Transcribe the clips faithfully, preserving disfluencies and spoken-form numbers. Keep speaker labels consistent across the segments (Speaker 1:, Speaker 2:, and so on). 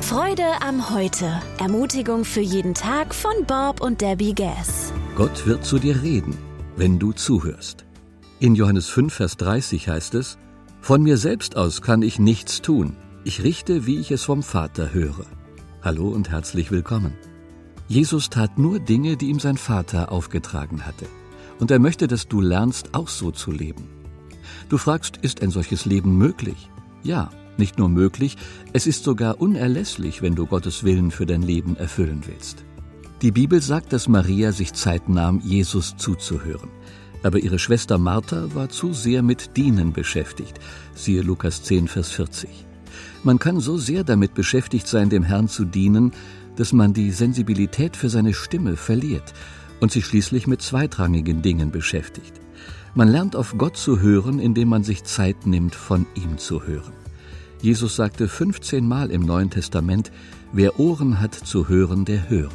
Speaker 1: Freude am Heute. Ermutigung für jeden Tag von Bob und Debbie Gass.
Speaker 2: Gott wird zu dir reden, wenn du zuhörst. In Johannes fünf, Vers dreißig heißt es: Von mir selbst aus kann ich nichts tun. Ich richte, wie ich es vom Vater höre. Hallo und herzlich willkommen. Jesus tat nur Dinge, die ihm sein Vater aufgetragen hatte. Und er möchte, dass du lernst, auch so zu leben. Du fragst, ist ein solches Leben möglich? Ja, nicht nur möglich, es ist sogar unerlässlich, wenn du Gottes Willen für dein Leben erfüllen willst. Die Bibel sagt, dass Maria sich Zeit nahm, Jesus zuzuhören. Aber ihre Schwester Martha war zu sehr mit Dienen beschäftigt. Siehe Lukas zehn, Vers vierzig. Man kann so sehr damit beschäftigt sein, dem Herrn zu dienen, dass man die Sensibilität für seine Stimme verliert und sich schließlich mit zweitrangigen Dingen beschäftigt. Man lernt auf Gott zu hören, indem man sich Zeit nimmt, von ihm zu hören. Jesus sagte fünfzehn Mal im Neuen Testament: Wer Ohren hat zu hören, der höre.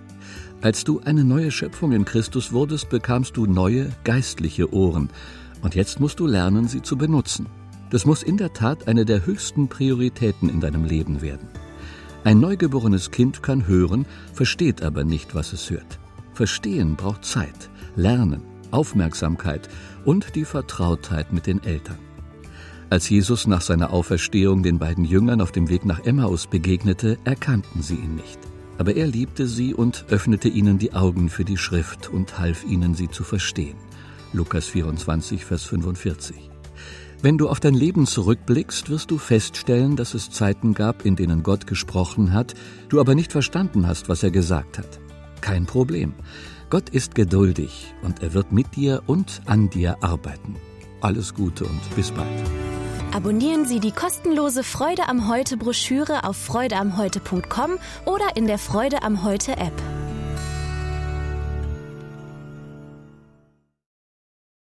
Speaker 2: Als du eine neue Schöpfung in Christus wurdest, bekamst du neue geistliche Ohren. Und jetzt musst du lernen, sie zu benutzen. Das muss in der Tat eine der höchsten Prioritäten in deinem Leben werden. Ein neugeborenes Kind kann hören, versteht aber nicht, was es hört. Verstehen braucht Zeit, Lernen, Aufmerksamkeit und die Vertrautheit mit den Eltern. Als Jesus nach seiner Auferstehung den beiden Jüngern auf dem Weg nach Emmaus begegnete, erkannten sie ihn nicht. Aber er liebte sie und öffnete ihnen die Augen für die Schrift und half ihnen, sie zu verstehen. Lukas vierundzwanzig, Vers fünfundvierzig. Wenn du auf dein Leben zurückblickst, wirst du feststellen, dass es Zeiten gab, in denen Gott gesprochen hat, du aber nicht verstanden hast, was er gesagt hat. Kein Problem. Gott ist geduldig und er wird mit dir und an dir arbeiten. Alles Gute und bis bald.
Speaker 1: Abonnieren Sie die kostenlose Freude am Heute Broschüre auf freude am heute punkt com oder in der Freude am Heute App.